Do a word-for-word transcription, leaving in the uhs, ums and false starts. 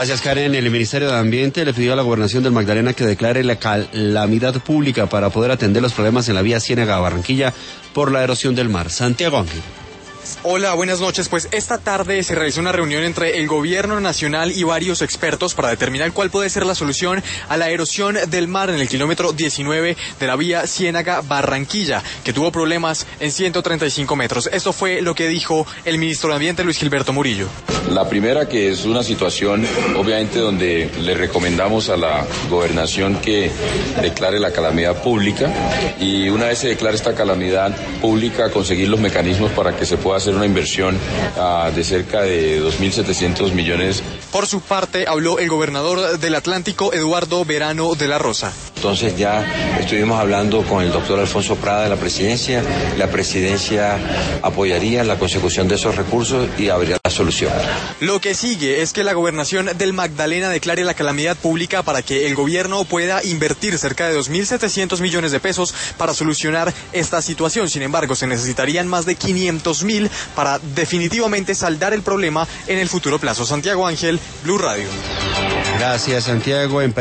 Gracias, Karen. El Ministerio de Ambiente le pidió a la Gobernación del Magdalena que declare la calamidad pública para poder atender los problemas en la vía Ciénaga-Barranquilla por la erosión del mar. Santiago Ángel. Hola, buenas noches. Pues esta tarde se realizó una reunión entre el gobierno nacional y varios expertos para determinar cuál puede ser la solución a la erosión del mar en el kilómetro diecinueve de la vía Ciénaga-Barranquilla, que tuvo problemas en ciento treinta y cinco metros. Esto fue lo que dijo el ministro de Ambiente, Luis Gilberto Murillo. La primera, que es una situación obviamente donde le recomendamos a la gobernación que declare la calamidad pública, y una vez se declare esta calamidad pública, conseguir los mecanismos para que se pueda hacer una inversión uh, de cerca de dos mil setecientos millones. Por su parte, habló el gobernador del Atlántico, Eduardo Verano de la Rosa. Entonces ya estuvimos hablando con el doctor Alfonso Prada de la presidencia. La presidencia apoyaría la consecución de esos recursos y habría la solución. Lo que sigue es que la gobernación del Magdalena declare la calamidad pública para que el gobierno pueda invertir cerca de dos mil setecientos millones de pesos para solucionar esta situación. Sin embargo, se necesitarían más de quinientos mil para definitivamente saldar el problema en el futuro plazo. Santiago Ángel, Blue Radio. Gracias, Santiago.